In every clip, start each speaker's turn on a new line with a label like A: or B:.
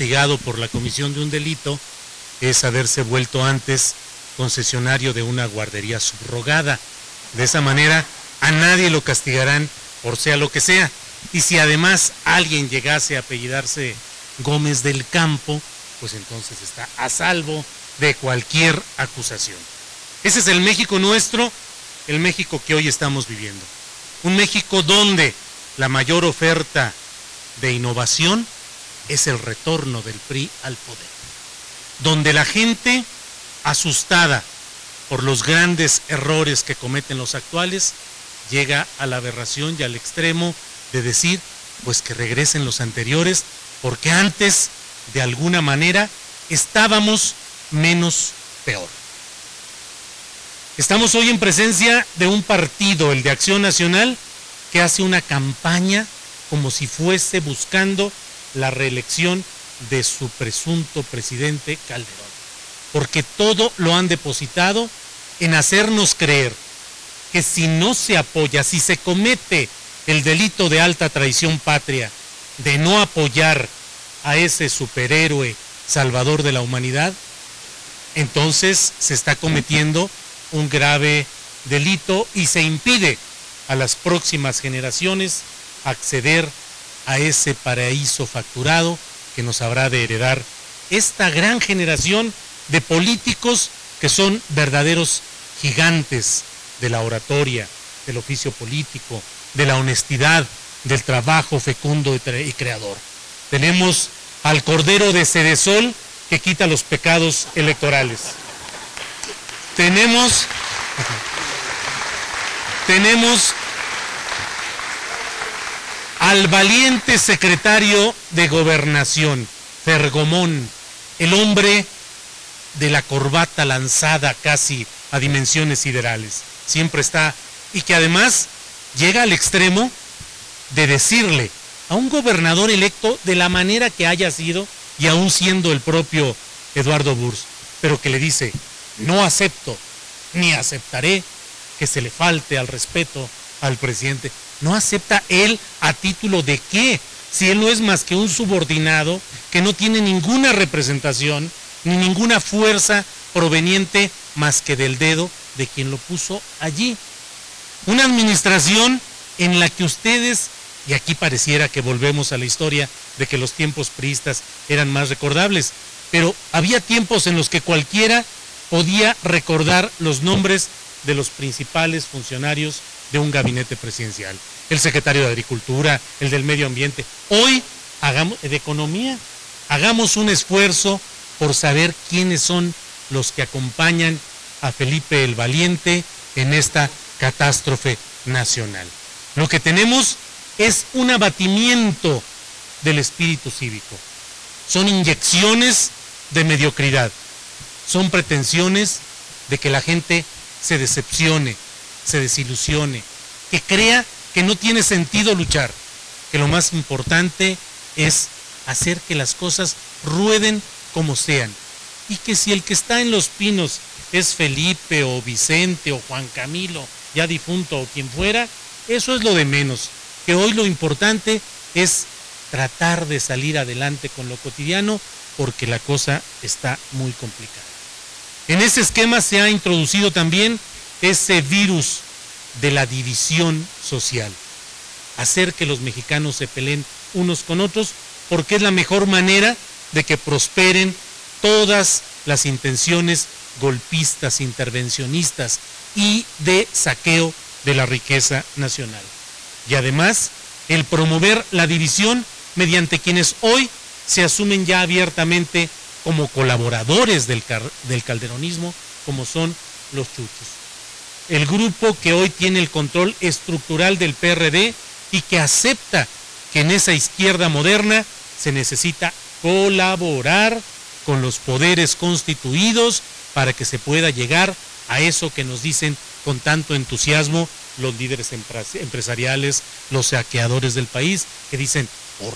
A: castigado por la comisión de un delito es haberse vuelto antes concesionario de una guardería subrogada. De esa manera, a nadie lo castigarán por sea lo que sea. Y si además alguien llegase a apellidarse Gómez del Campo, pues entonces está a salvo de cualquier acusación. Ese es el México nuestro, el México que hoy estamos viviendo. Un México donde la mayor oferta de innovación es el retorno del PRI al poder. Donde la gente, asustada por los grandes errores que cometen los actuales, llega a la aberración y al extremo de decir, pues que regresen los anteriores, porque antes, de alguna manera, estábamos menos peor. Estamos hoy en presencia de un partido, el de Acción Nacional, que hace una campaña como si fuese buscando la reelección de su presunto presidente Calderón, porque todo lo han depositado en hacernos creer que si no se apoya, si se comete el delito de alta traición patria, de no apoyar a ese superhéroe salvador de la humanidad, entonces se está cometiendo un grave delito y se impide a las próximas generaciones acceder a ese paraíso facturado que nos habrá de heredar esta gran generación de políticos que son verdaderos gigantes de la oratoria, del oficio político, de la honestidad, del trabajo fecundo y creador. Tenemos al Cordero de Cedesol que quita los pecados electorales. Tenemos al valiente secretario de Gobernación, Fergomón, el hombre de la corbata lanzada casi a dimensiones siderales. Siempre está, y que además llega al extremo de decirle a un gobernador electo de la manera que haya sido, y aún siendo el propio Eduardo Burs, pero que le dice, no acepto, ni aceptaré que se le falte al respeto al presidente. No acepta él a título de qué, si él no es más que un subordinado que no tiene ninguna representación, ni ninguna fuerza proveniente más que del dedo de quien lo puso allí. Una administración en la que ustedes, y aquí pareciera que volvemos a la historia de que los tiempos priistas eran más recordables, pero había tiempos en los que cualquiera podía recordar los nombres de los principales funcionarios de un gabinete presidencial. El secretario de Agricultura, el del Medio Ambiente. Hoy, de Economía, hagamos un esfuerzo por saber quiénes son los que acompañan a Felipe el Valiente en esta catástrofe nacional. Lo que tenemos es un abatimiento del espíritu cívico. Son inyecciones de mediocridad. Son pretensiones de que la gente se decepcione, se desilusione, que crea que no tiene sentido luchar, que lo más importante es hacer que las cosas rueden como sean, y que si el que está en Los Pinos es Felipe o Vicente o Juan Camilo, ya difunto o quien fuera, eso es lo de menos, que hoy lo importante es tratar de salir adelante con lo cotidiano, porque la cosa está muy complicada. En ese esquema se ha introducido también ese virus de la división social, hacer que los mexicanos se peleen unos con otros, porque es la mejor manera de que prosperen todas las intenciones golpistas, intervencionistas y de saqueo de la riqueza nacional. Y además, el promover la división mediante quienes hoy se asumen ya abiertamente como colaboradores del calderonismo, como son los chuchos. El grupo que hoy tiene el control estructural del PRD y que acepta que en esa izquierda moderna se necesita colaborar con los poderes constituidos para que se pueda llegar a eso que nos dicen con tanto entusiasmo los líderes empresariales, los saqueadores del país, que dicen,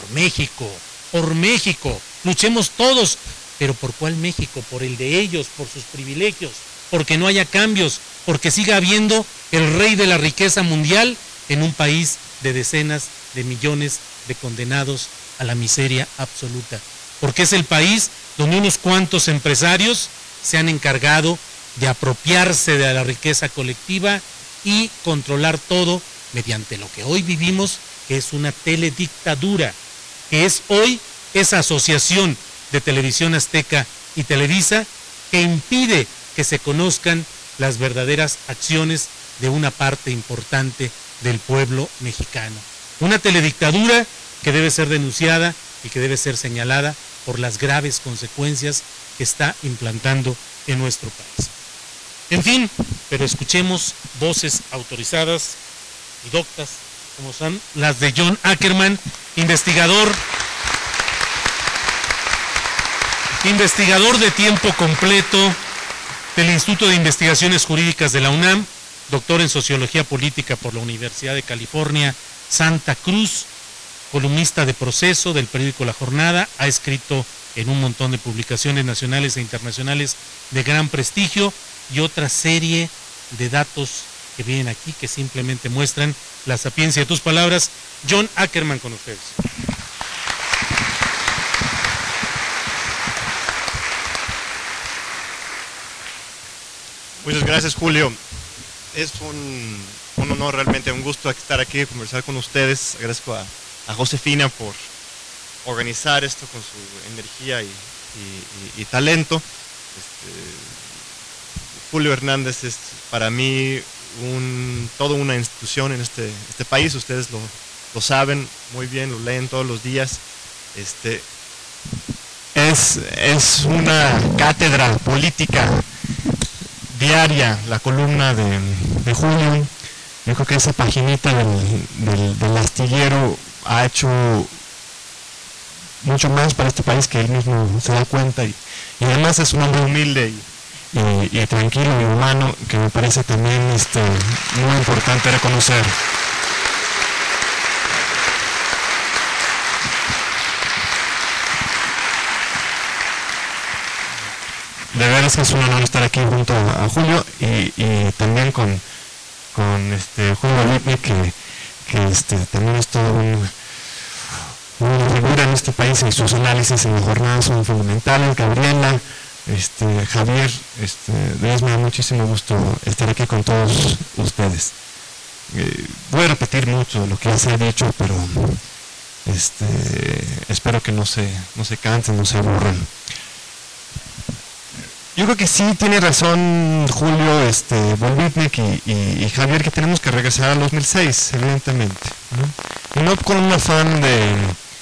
A: por México, luchemos todos. ¿Pero por cuál México? Por el de ellos, por sus privilegios, porque no haya cambios, porque siga habiendo el rey de la riqueza mundial en un país de decenas de millones de condenados a la miseria absoluta. porque es el país donde unos cuantos empresarios se han encargado de apropiarse de la riqueza colectiva y controlar todo mediante lo que hoy vivimos, que es una teledictadura, que es hoy esa asociación de Televisión Azteca y Televisa que impide que se conozcan las verdaderas acciones de una parte importante del pueblo mexicano. Una teledictadura que debe ser denunciada y que debe ser señalada por las graves consecuencias que está implantando en nuestro país. En fin, pero escuchemos voces autorizadas y doctas, como son las de John Ackerman, investigador de tiempo completo del Instituto de Investigaciones Jurídicas de la UNAM, doctor en Sociología Política por la Universidad de California, Santa Cruz, columnista de Proceso del periódico La Jornada, ha escrito en un montón de publicaciones nacionales e internacionales de gran prestigio y otra serie de datos que vienen aquí que simplemente muestran la sapiencia de tus palabras. John Ackerman con ustedes.
B: Muchas gracias, Julio. Es un honor, realmente un gusto estar aquí y conversar con ustedes. Agradezco a Josefina por organizar esto con su energía y talento. Julio Hernández es para mí toda una institución en este país. Ustedes lo saben muy bien, lo leen todos los días. Es una cátedra política diaria, la columna de Julio. Yo creo que esa paginita del astillero ha hecho mucho más para este país que él mismo se da cuenta, y además es un hombre humilde y tranquilo y humano, que me parece también muy importante reconocer. De veras que es un honor estar aquí junto a Julio y también con Julio Bolitnik, que también es todo una figura en este país, y sus análisis en la jornada son fundamentales. Gabriela, Javier, de verdad me da muchísimo gusto estar aquí con todos ustedes. Voy a repetir mucho de lo que ya se ha dicho, pero espero que no se cansen, no se aburran. Yo creo que sí tiene razón Julio, Bolitnik y Javier, que tenemos que regresar al 2006, evidentemente, ¿no? Y no con un afán de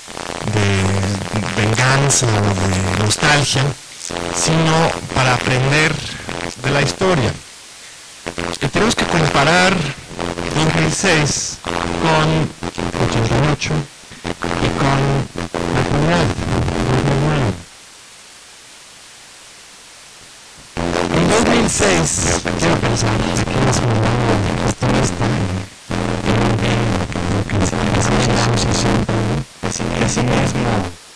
B: venganza o de nostalgia, sino para aprender de la historia. Y tenemos que comparar 2006 con 88 y con la actualidad, 2009. En 2006, quiero pensar, aquí es un mundo estilista, que la asociación de sí mismo,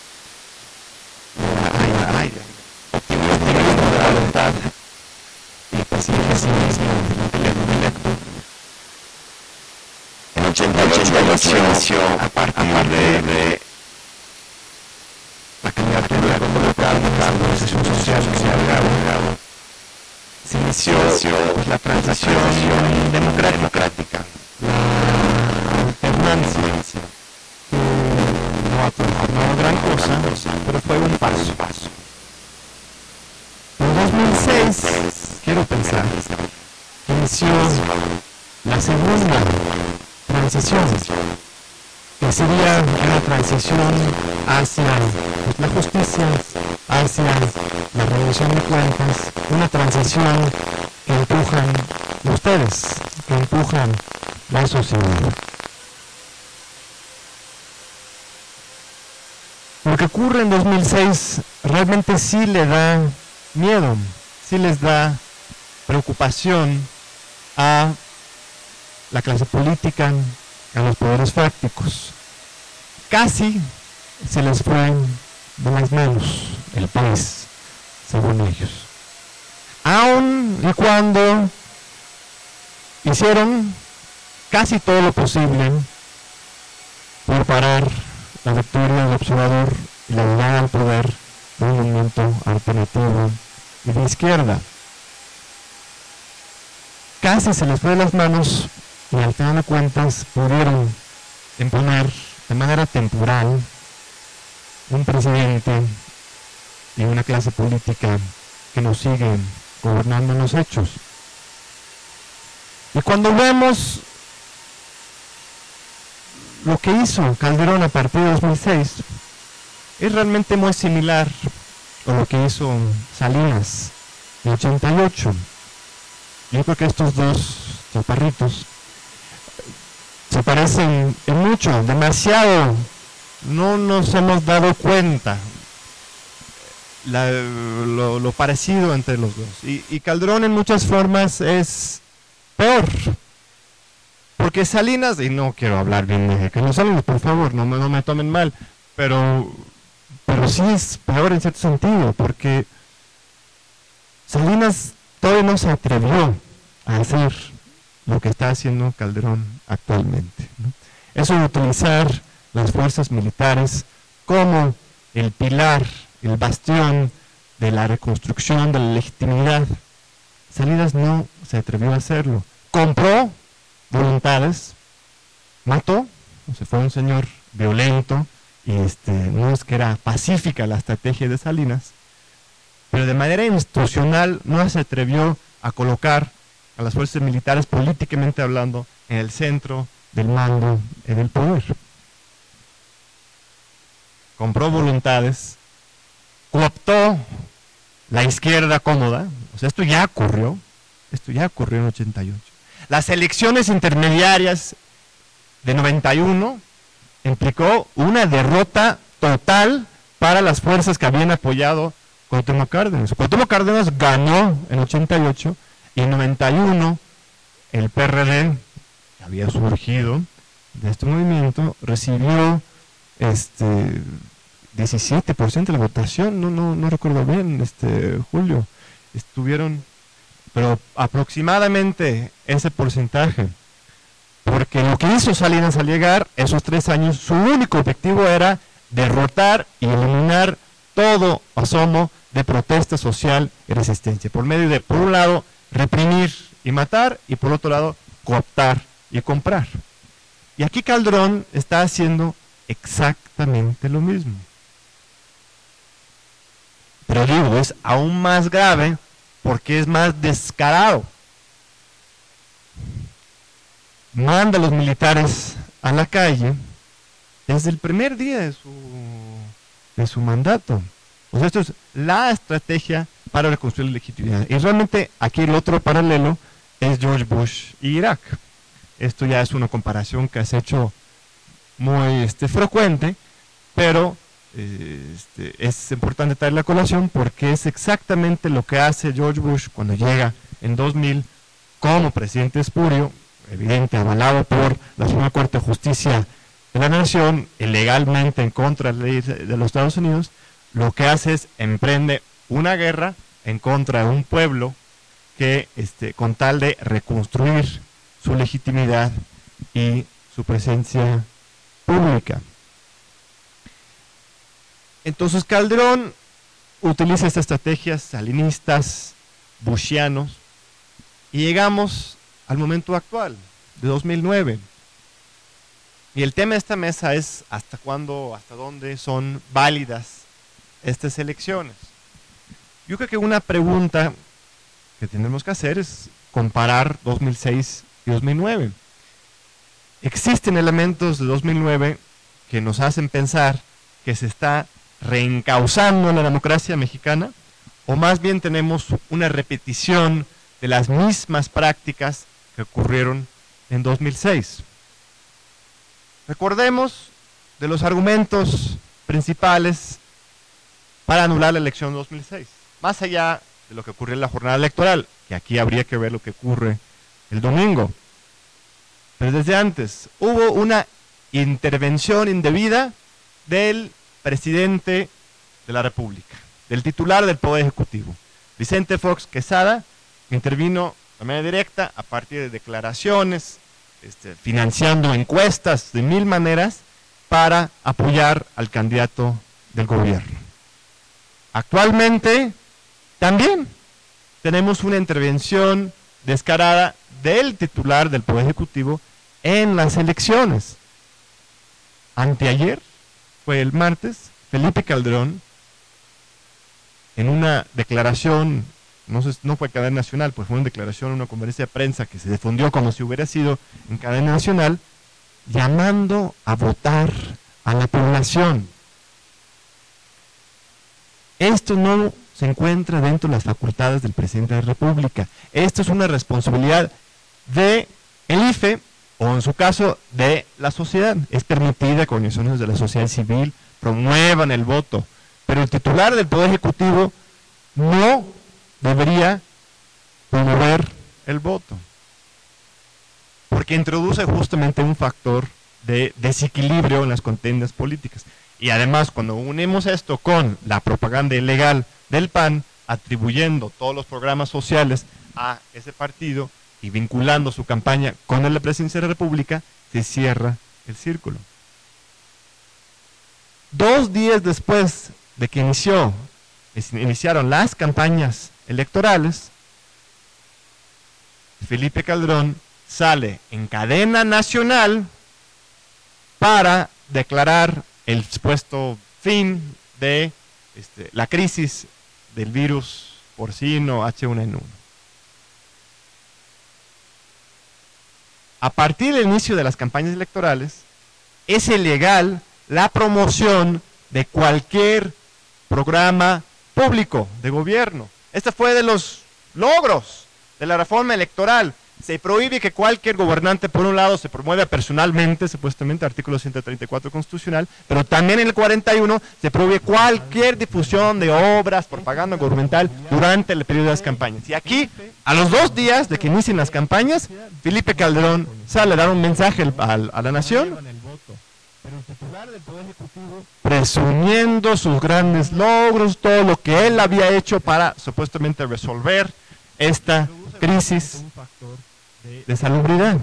B: optimismo de la voluntad y percibir de sí mismo el intelecto. En 88 a partir de la candidatura colocada en la organización social que se ha logrado, se inició la transición democrática, la alternancia, no gran cosa, pero fue un paso. En 2006, quiero pensar, inició la segunda transición, que sería una transición hacia la justicia, hacia la rendición de cuentas, una transición que empujan ustedes, que empujan la sociedad. Lo que ocurre en 2006 realmente sí le da miedo, sí les da preocupación a la clase política, a los poderes fácticos. Casi se les fue de las manos el país, según ellos. Aun y cuando hicieron casi todo lo posible por parar la victoria del observador y la llegada al poder de un movimiento alternativo y de izquierda. Casi se les fue de las manos y al final de cuentas pudieron imponer de manera temporal un presidente y una clase política que nos sigue gobernando en los hechos. Y cuando vemos lo que hizo Calderón a partir de 2006, es realmente muy similar a lo que hizo Salinas en 88. Yo creo que estos dos chaparritos se parecen en mucho, demasiado. No nos hemos dado cuenta lo parecido entre los dos. Y Calderón en muchas formas es peor. Porque Salinas, y no quiero hablar bien de Carlos Salinas, por favor, no me tomen mal, pero sí es peor en cierto sentido, porque Salinas todavía no se atrevió a hacer lo que está haciendo Calderón actualmente, ¿no? Eso de utilizar las fuerzas militares como el pilar, el bastión de la reconstrucción de la legitimidad. Salinas no se atrevió a hacerlo. Compró voluntades, mató, o sea, fue un señor violento, y no es que era pacífica la estrategia de Salinas, pero de manera institucional no se atrevió a colocar a las fuerzas militares, políticamente hablando, en el centro del mando y del poder. Compró voluntades, cooptó la izquierda cómoda, o sea, esto ya ocurrió en 88. Las elecciones intermediarias de 91 implicó una derrota total para las fuerzas que habían apoyado Cuauhtémoc Cárdenas. Cuauhtémoc Cárdenas ganó en 88 y en 91 el PRD, que había surgido de este movimiento, recibió 17% de la votación, no recuerdo bien, Julio, estuvieron, pero aproximadamente ese porcentaje, porque lo que hizo Salinas al llegar esos 3 años, su único objetivo era derrotar y eliminar todo asomo de protesta social y resistencia, por medio de, por un lado, reprimir y matar, y por otro lado, cooptar y comprar. Y aquí Calderón está haciendo exactamente lo mismo. Pero digo, es aún más grave porque es más descarado. Manda a los militares a la calle desde el primer día de su mandato. O sea, esto es la estrategia para reconstruir la legitimidad. Y realmente aquí el otro paralelo es George Bush y Irak. Esto ya es una comparación que has hecho muy frecuente, pero es importante traer la colación porque es exactamente lo que hace George Bush cuando llega en 2000 como presidente espurio, evidente, avalado por la Suprema Corte de Justicia de la Nación, ilegalmente en contra de la ley de los Estados Unidos. Lo que hace es emprende una guerra en contra de un pueblo que, con tal de reconstruir su legitimidad y su presencia pública. Entonces Calderón utiliza estas estrategias salinistas, bushianos, y llegamos al momento actual, de 2009. Y el tema de esta mesa es hasta cuándo, hasta dónde son válidas estas elecciones. Yo creo que una pregunta que tenemos que hacer es comparar 2006 y 2009. Existen elementos de 2009 que nos hacen pensar que se está reencauzando la democracia mexicana, o más bien tenemos una repetición de las mismas prácticas que ocurrieron en 2006. Recordemos de los argumentos principales para anular la elección de 2006. Más allá de lo que ocurrió en la jornada electoral, que aquí habría que ver lo que ocurre el domingo. Pero desde antes, hubo una intervención indebida del presidente de la República, del titular del Poder Ejecutivo, Vicente Fox Quesada, que intervino de manera directa a partir de declaraciones, financiando encuestas de 1000 maneras para apoyar al candidato
C: del gobierno. Actualmente también tenemos una intervención descarada del titular del Poder Ejecutivo en las elecciones. Anteayer, fue el martes, Felipe Calderón, en una declaración, no fue cadena nacional, pues fue una declaración, una conferencia de prensa que se difundió como si hubiera sido en cadena nacional, llamando a votar a la población. Esto no se encuentra dentro de las facultades del presidente de la República. Esto es una responsabilidad de el IFE, o en su caso, de la sociedad. Es permitida que organizaciones de la sociedad civil promuevan el voto, pero el titular del Poder Ejecutivo no debería promover el voto, porque introduce justamente un factor de desequilibrio en las contiendas políticas. Y además, cuando unimos esto con la propaganda ilegal del PAN, atribuyendo todos los programas sociales a ese partido y vinculando su campaña con la presidencia de la República, se cierra el círculo. 2 días después de que iniciaron las campañas electorales, Felipe Calderón sale en cadena nacional para declarar el supuesto fin de la crisis del virus porcino H1N1. A partir del inicio de las campañas electorales, es ilegal la promoción de cualquier programa público de gobierno. Este fue de los logros de la reforma electoral. Se prohíbe que cualquier gobernante, por un lado, se promueva personalmente, supuestamente, artículo 134 constitucional, pero también en el 41 se prohíbe cualquier difusión de obras, propaganda gubernamental durante el periodo de las campañas. Y aquí, a los 2 días de que inicien las campañas, Felipe Calderón sale a dar un mensaje a la nación, presumiendo sus grandes logros, todo lo que él había hecho para supuestamente resolver esta crisis de salubridad.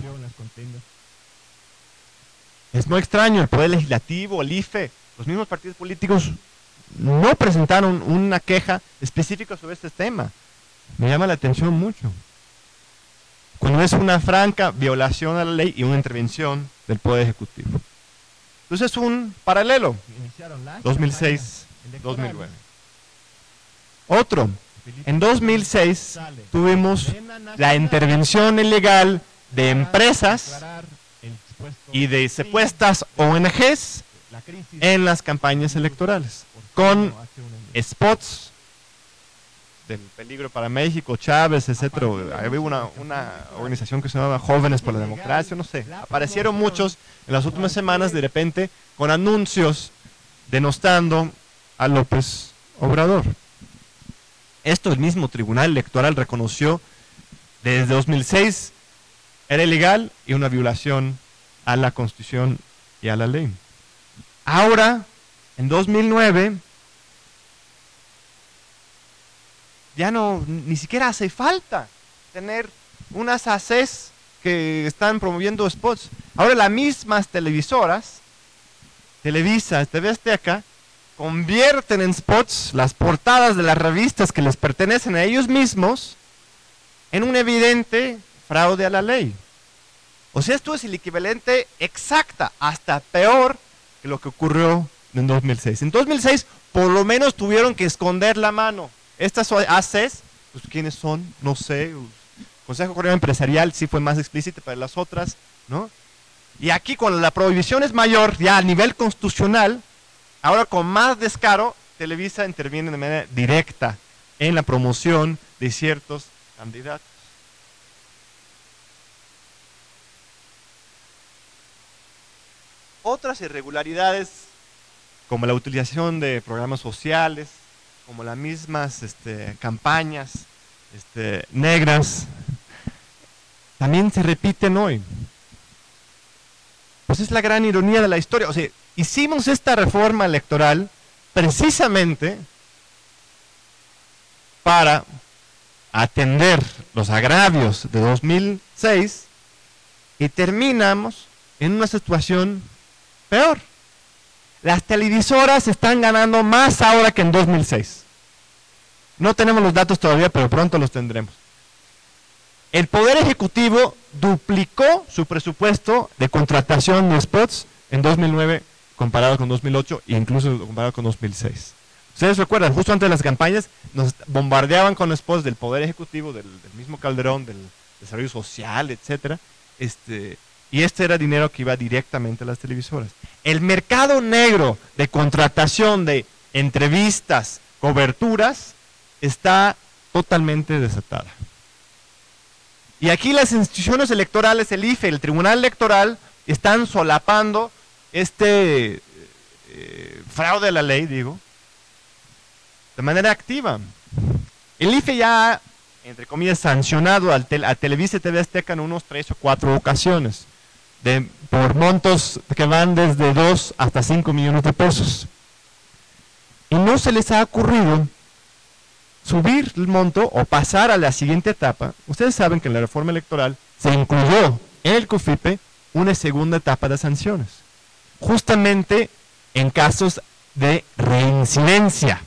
C: Es muy extraño, el Poder Legislativo, el IFE, los mismos partidos políticos no presentaron una queja específica sobre este tema. Me llama la atención mucho. Cuando es una franca violación a la ley y una intervención del Poder Ejecutivo. Entonces es un paralelo, 2006-2009. Otro, en 2006 tuvimos la intervención ilegal de empresas y de supuestas ONGs en las campañas electorales, con spots del peligro para México, Chávez, etcétera. Había una organización que se llamaba Jóvenes por la Democracia, no sé. Aparecieron muchos en las últimas semanas de repente con anuncios denostando a López Obrador. Esto el mismo Tribunal Electoral reconoció desde 2006 era ilegal y una violación a la Constitución y a la ley. Ahora, en 2009, ya ni siquiera hace falta tener unas ACs que están promoviendo spots. Ahora las mismas televisoras, Televisa, TV Azteca, convierten en spots las portadas de las revistas que les pertenecen a ellos mismos en un evidente fraude a la ley. O sea, esto es el equivalente exacta, hasta peor que lo que ocurrió en 2006. En 2006 por lo menos tuvieron que esconder la mano. Estas ACs, pues ¿quiénes son? No sé. El Consejo Coordinador Empresarial sí fue más explícito, pero las otras, ¿no? Y aquí cuando la prohibición es mayor, ya a nivel constitucional, ahora con más descaro, Televisa interviene de manera directa en la promoción de ciertos candidatos. Otras irregularidades, como la utilización de programas sociales, como las mismas campañas negras, también se repiten hoy. Pues es la gran ironía de la historia. O sea, hicimos esta reforma electoral precisamente para atender los agravios de 2006 y terminamos en una situación peor. Las televisoras están ganando más ahora que en 2006. No tenemos los datos todavía, pero pronto los tendremos. El Poder Ejecutivo duplicó su presupuesto de contratación de spots en 2009 comparado con 2008 e incluso comparado con 2006. Ustedes recuerdan, justo antes de las campañas nos bombardeaban con spots del Poder Ejecutivo, del mismo Calderón, del desarrollo social, etcétera. Y este era dinero que iba directamente a las televisoras. El mercado negro de contratación de entrevistas, coberturas, está totalmente desatada. Y aquí las instituciones electorales, el IFE, el Tribunal Electoral, están solapando fraude a la ley, digo, de manera activa. El IFE ya ha, entre comillas, sancionado a Televisa y TV Azteca en unos 3 o 4 ocasiones, por montos que van desde 2 hasta 5 millones de pesos. Y no se les ha ocurrido subir el monto o pasar a la siguiente etapa. Ustedes saben que en la reforma electoral se incluyó en el COFIPE una segunda etapa de sanciones, justamente en casos de reincidencia.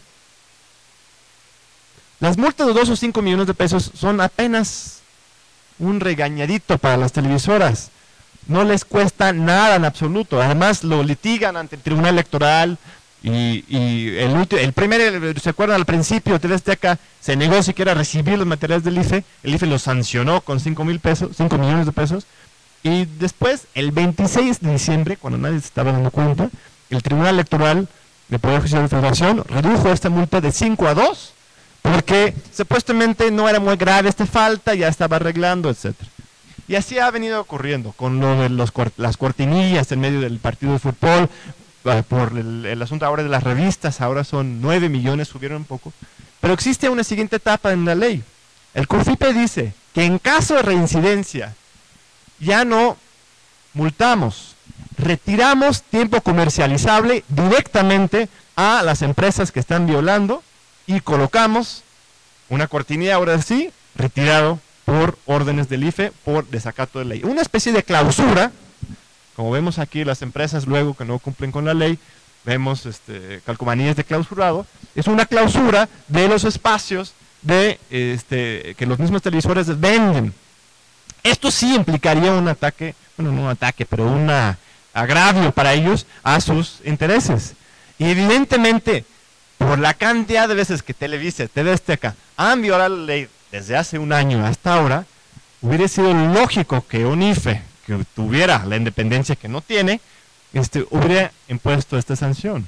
C: Las multas de 2 o 5 millones de pesos son apenas un regañadito para las televisoras. No les cuesta nada en absoluto. Además lo litigan ante el Tribunal Electoral y el primer, ¿se acuerdan? Al principio TV Azteca se negó siquiera a recibir los materiales del IFE. El IFE los sancionó con 5 millones de pesos. Y después, el 26 de diciembre, cuando nadie se estaba dando cuenta, el Tribunal Electoral del Poder Judicial de la Federación redujo esta multa de 5 a 2, porque supuestamente no era muy grave esta falta, ya estaba arreglando, etcétera. Y así ha venido ocurriendo con lo de las cortinillas en medio del partido de fútbol, por el asunto ahora de las revistas, ahora son 9 millones, subieron un poco. Pero existe una siguiente etapa en la ley. El COFIPE dice que en caso de reincidencia ya no multamos, retiramos tiempo comercializable directamente a las empresas que están violando y colocamos una cortinilla, ahora sí, retirado por órdenes del IFE por desacato de ley. Una especie de clausura, como vemos aquí las empresas luego que no cumplen con la ley, vemos calcomanías de clausurado, es una clausura de los espacios que los mismos televisores venden. Esto sí implicaría un ataque, bueno, no un ataque, pero un agravio para ellos a sus intereses. Y evidentemente, por la cantidad de veces que Televisa, TV Azteca han violado la ley desde hace un año hasta ahora, hubiera sido lógico que un IFE que tuviera la independencia que no tiene, hubiera impuesto esta sanción.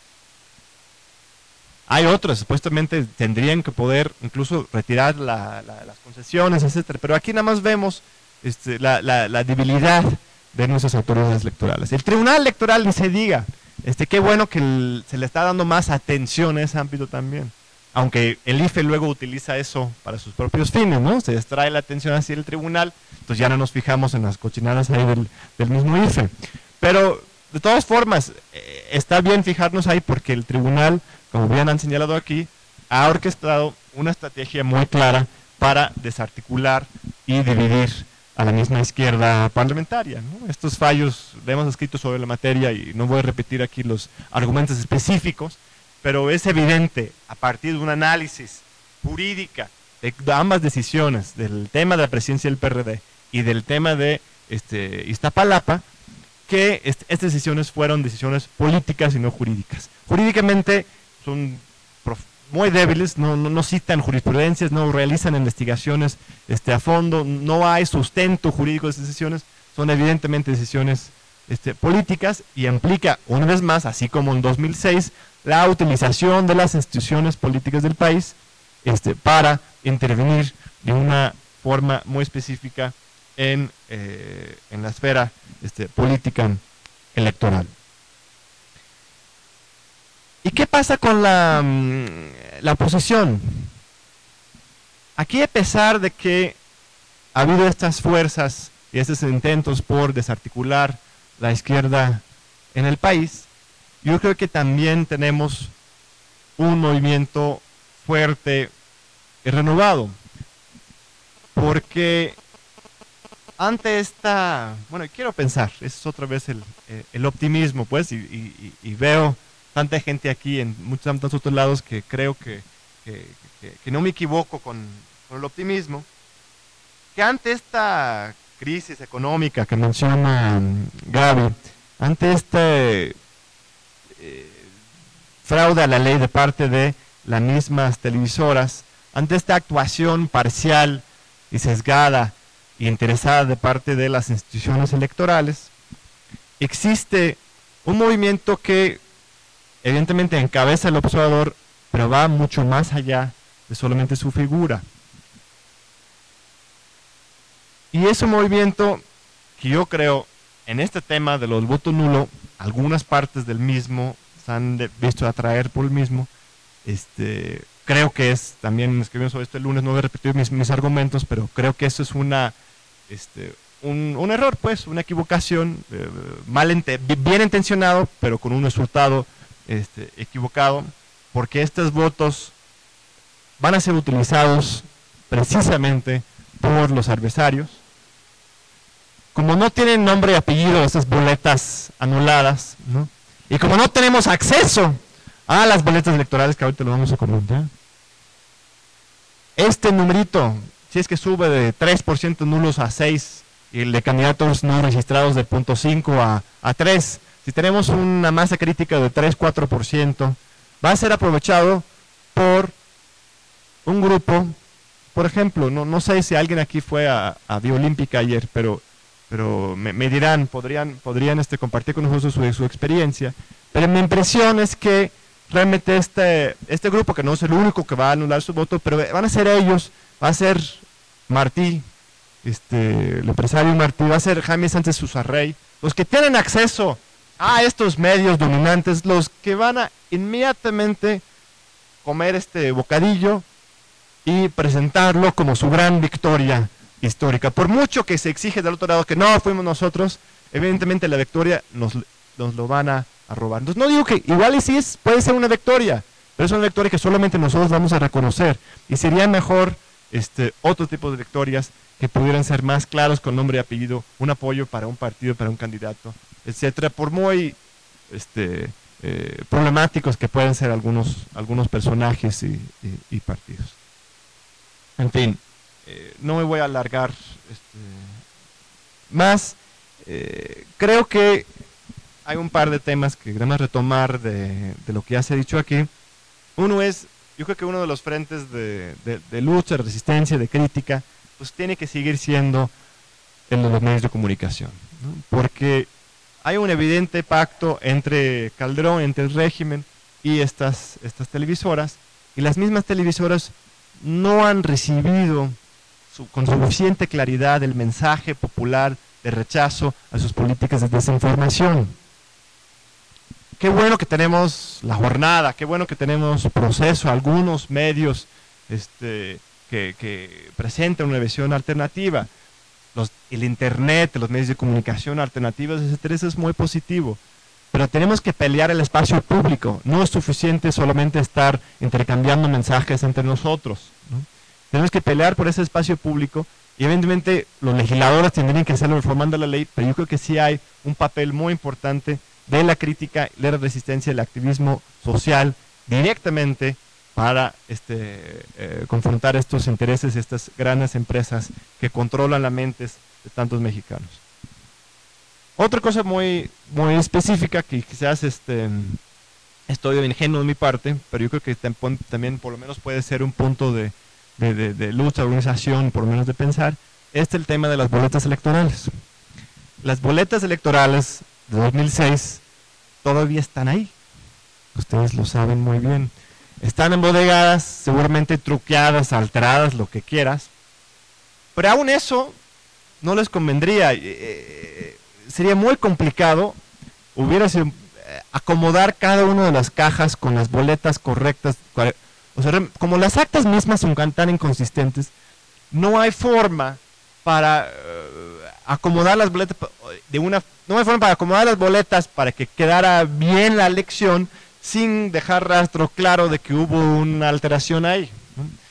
C: Hay otros, supuestamente tendrían que poder incluso retirar las concesiones, etcétera. Pero aquí nada más vemos la debilidad de nuestras autoridades electorales. El Tribunal Electoral, ni se diga, qué bueno que se le está dando más atención a ese ámbito también. Aunque el IFE luego utiliza eso para sus propios fines, ¿no? Se distrae la atención hacia el tribunal, entonces ya no nos fijamos en las cochinadas ahí del mismo IFE. Pero, de todas formas, está bien fijarnos ahí porque el tribunal, como bien han señalado aquí, ha orquestado una estrategia muy clara para desarticular y dividir a la misma izquierda parlamentaria, ¿no? Estos fallos le hemos escrito sobre la materia y no voy a repetir aquí los argumentos específicos, pero es evidente a partir de un análisis jurídica de ambas decisiones, del tema de la presidencia del PRD y del tema de Iztapalapa, que estas decisiones fueron decisiones políticas y no jurídicas. Jurídicamente son muy débiles, no citan jurisprudencias, no realizan investigaciones a fondo, no hay sustento jurídico de esas decisiones, son evidentemente decisiones políticas y implica, una vez más, así como en 2006, la utilización de las instituciones políticas del país para intervenir de una forma muy específica en la esfera política electoral. ¿Y qué pasa con la oposición? Aquí, a pesar de que ha habido estas fuerzas y estos intentos por desarticular la izquierda en el país, yo creo que también tenemos un movimiento fuerte y renovado, porque ante esta, bueno, quiero pensar, es otra vez el optimismo, pues, y veo tanta gente aquí en muchos tantos otros lados que creo que no me equivoco con el optimismo, que ante esta crisis económica que menciona Gaby, ante este fraude a la ley de parte de las mismas televisoras, ante esta actuación parcial y sesgada e interesada de parte de las instituciones electorales, existe un movimiento que evidentemente encabeza el observador, pero va mucho más allá de solamente su figura. Y es un movimiento que yo creo, en este tema de los votos nulos, algunas partes del mismo se han visto atraer por el mismo. Creo que es, también escribimos sobre esto el lunes, no voy a repetir mis argumentos, pero creo que eso es un error, pues, una equivocación, bien intencionado, pero con un resultado equivocado, porque estos votos van a ser utilizados precisamente por los adversarios. Como no tienen nombre y apellido esas boletas anuladas, ¿no? Y como no tenemos acceso a las boletas electorales, que ahorita lo vamos a comentar, este numerito, si es que sube de 3% nulos a 6 y el de candidatos no registrados de 0.5 a 3, si tenemos una masa crítica de 3-4%, va a ser aprovechado por un grupo. Por ejemplo, no sé si alguien aquí fue a Vía Olímpica ayer, pero me dirán, podrían compartir con nosotros su experiencia, pero mi impresión es que realmente este grupo, que no es el único que va a anular su voto, pero van a ser ellos, va a ser Martí, el empresario Martí, va a ser Jaime Sánchez Susarrey, los que tienen acceso a estos medios dominantes, los que van a inmediatamente comer este bocadillo y presentarlo como su gran victoria histórica. Por mucho que se exige del otro lado que no fuimos nosotros, evidentemente la victoria nos lo van a robar. Entonces no digo que igual y sí puede ser una victoria, pero es una victoria que solamente nosotros vamos a reconocer, y sería mejor otro tipo de victorias que pudieran ser más claros con nombre y apellido, un apoyo para un partido, para un candidato, etcétera, por muy problemáticos que pueden ser algunos personajes y partidos. En fin, no me voy a alargar más. Creo que hay un par de temas que queremos retomar de lo que ya se ha dicho aquí. Uno es, yo creo que uno de los frentes de lucha, de resistencia, de crítica, pues tiene que seguir siendo el de los medios de comunicación, ¿no? Porque hay un evidente pacto entre Calderón, entre el régimen y estas televisoras, y las mismas televisoras no han recibido con suficiente claridad el mensaje popular de rechazo a sus políticas de desinformación. Qué bueno que tenemos la jornada, qué bueno que tenemos Proceso, algunos medios que presentan una visión alternativa. El internet, los medios de comunicación alternativos, etcétera, eso es muy positivo. Pero tenemos que pelear el espacio público. No es suficiente solamente estar intercambiando mensajes entre nosotros, ¿no? Tenemos que pelear por ese espacio público, y evidentemente los legisladores tendrían que hacerlo reformando la ley, pero yo creo que sí hay un papel muy importante de la crítica, de la resistencia, del activismo social directamente para confrontar estos intereses, estas grandes empresas que controlan las mentes de tantos mexicanos. Otra cosa muy, muy específica, que quizás estoy ingenuo de mi parte, pero yo creo que también por lo menos puede ser un punto de lucha, de organización, por lo menos de pensar, es el tema de las boletas electorales. Las boletas electorales de 2006 todavía están ahí, ustedes lo saben muy bien. Están embodegadas, seguramente truqueadas, alteradas, lo que quieras, pero aún eso no les convendría. Sería muy complicado, hubiera sido acomodar cada una de las cajas con las boletas correctas. O sea, como las actas mismas son tan inconsistentes, no hay forma para acomodar las boletas no hay forma para acomodar las boletas para que quedara bien la elección sin dejar rastro claro de que hubo una alteración ahí, ¿no?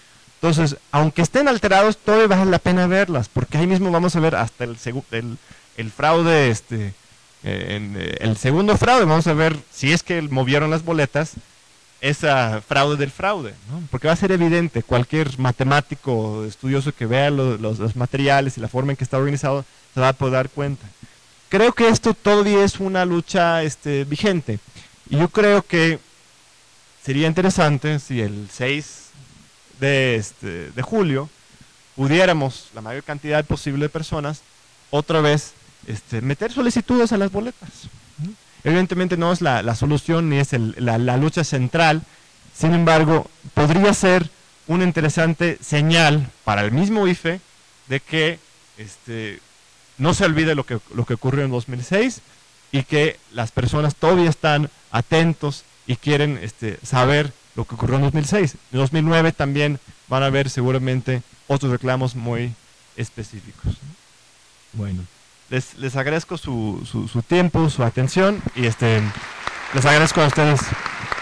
C: Entonces, aunque estén alterados, todavía vale la pena verlas, porque ahí mismo vamos a ver hasta el fraude, el segundo fraude, vamos a ver si es que movieron las boletas, esa fraude del fraude, ¿no? Porque va a ser evidente, cualquier matemático estudioso que vea los materiales y la forma en que está organizado, se va a poder dar cuenta. Creo que esto todavía es una lucha vigente, y yo creo que sería interesante si el 6 de julio pudiéramos, la mayor cantidad posible de personas, otra vez meter solicitudes a las boletas. Evidentemente no es la solución ni es la lucha central, sin embargo, podría ser una interesante señal para el mismo IFE de que no se olvide lo que ocurrió en 2006 y que las personas todavía están atentos y quieren saber lo que ocurrió en 2006. En 2009 también van a haber seguramente otros reclamos muy específicos. Bueno, les agradezco su tiempo, su atención y les agradezco a ustedes